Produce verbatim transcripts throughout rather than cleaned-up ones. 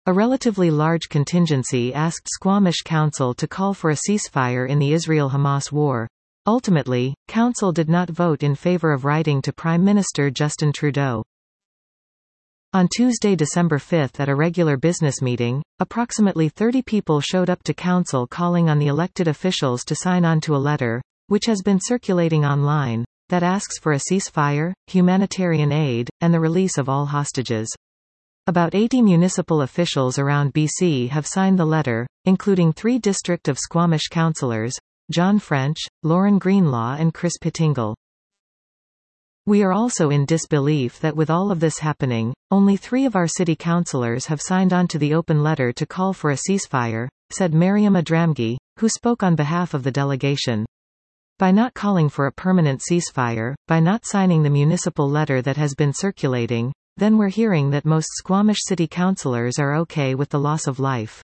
A relatively large contingency asked Squamish Council to call for a ceasefire in the Israel-Hamas war. Ultimately, Council did not vote in favor of writing to Prime Minister Justin Trudeau. On Tuesday, December fifth, at a regular business meeting, approximately thirty people showed up to Council calling on the elected officials to sign on to a letter, which has been circulating online, that asks for a ceasefire, humanitarian aid, and the release of all hostages. About eighty municipal officials around B C have signed the letter, including three District of Squamish councillors, John French, Lauren Greenlaw and Chris Pettingle. We are also in disbelief that with all of this happening, only three of our city councillors have signed on to the open letter to call for a ceasefire, said Miriam Adramgi, who spoke on behalf of the delegation. By not calling for a permanent ceasefire, by not signing the municipal letter that has been circulating, then we're hearing that most Squamish city councillors are okay with the loss of life.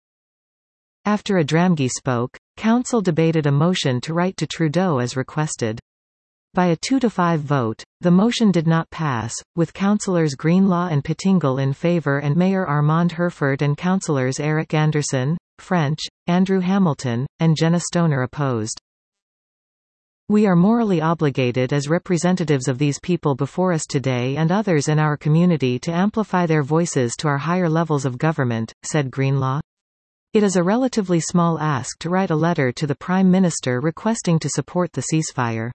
After Adramgi spoke, Council debated a motion to write to Trudeau as requested. By a two to five vote, the motion did not pass, with councillors Greenlaw and Pettingle in favour and Mayor Armand Herford and councillors Eric Anderson, French, Andrew Hamilton, and Jenna Stoner opposed. We are morally obligated as representatives of these people before us today and others in our community to amplify their voices to our higher levels of government, said Greenlaw. It is a relatively small ask to write a letter to the Prime Minister requesting to support the ceasefire.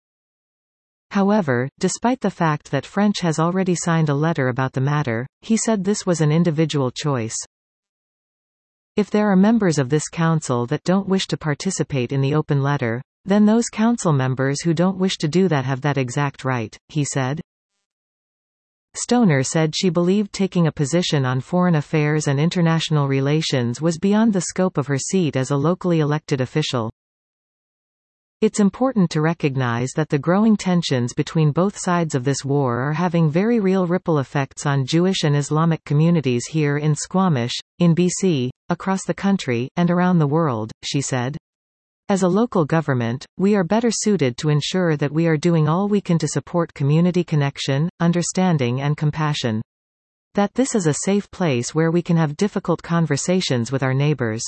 However, despite the fact that French has already signed a letter about the matter, he said this was an individual choice. If there are members of this council that don't wish to participate in the open letter, then those council members who don't wish to do that have that exact right, he said. Stoner said she believed taking a position on foreign affairs and international relations was beyond the scope of her seat as a locally elected official. It's important to recognize that the growing tensions between both sides of this war are having very real ripple effects on Jewish and Islamic communities here in Squamish, in B C, across the country, and around the world, she said. As a local government, we are better suited to ensure that we are doing all we can to support community connection, understanding and compassion. That this is a safe place where we can have difficult conversations with our neighbors.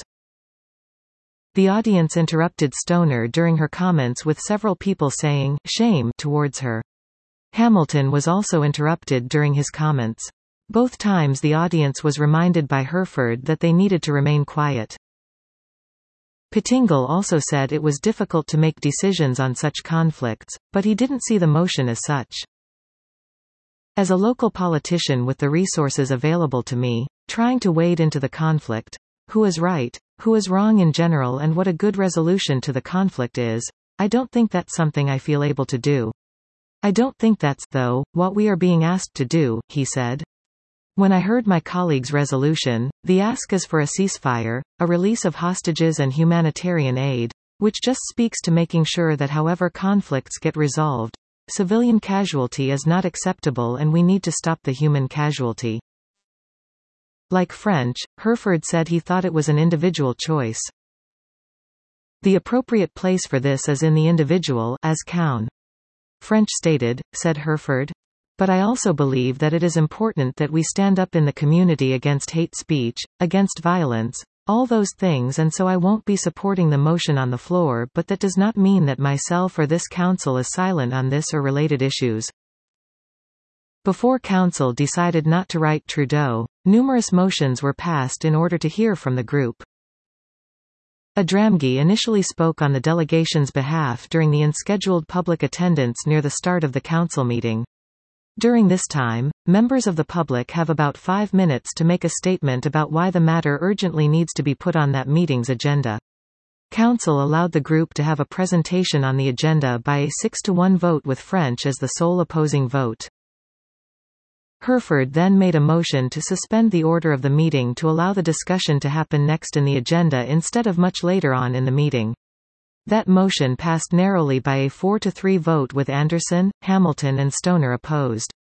The audience interrupted Stoner during her comments with several people saying, "Shame," towards her. Hamilton was also interrupted during his comments. Both times the audience was reminded by Herford that they needed to remain quiet. Pettingle also said it was difficult to make decisions on such conflicts, but he didn't see the motion as such. As a local politician with the resources available to me, trying to wade into the conflict, who is right, who is wrong in general and what a good resolution to the conflict is, I don't think that's something I feel able to do. I don't think that's, though, what we are being asked to do, he said. When I heard my colleague's resolution, the ask is for a ceasefire, a release of hostages and humanitarian aid, which just speaks to making sure that however conflicts get resolved, civilian casualty is not acceptable and we need to stop the human casualty. Like French, Herford said he thought it was an individual choice. The appropriate place for this is in the individual, as Cown. French stated, said Herford. But I also believe that it is important that we stand up in the community against hate speech, against violence, all those things, and so I won't be supporting the motion on the floor, but that does not mean that myself or this council is silent on this or related issues. Before council decided not to write Trudeau, numerous motions were passed in order to hear from the group. Adramgi initially spoke on the delegation's behalf during the unscheduled public attendance near the start of the council meeting. During this time, members of the public have about five minutes to make a statement about why the matter urgently needs to be put on that meeting's agenda. Council allowed the group to have a presentation on the agenda by a six to one vote with French as the sole opposing vote. Herford then made a motion to suspend the order of the meeting to allow the discussion to happen next in the agenda instead of much later on in the meeting. That motion passed narrowly by a four to three vote with Anderson, Hamilton and Stoner opposed.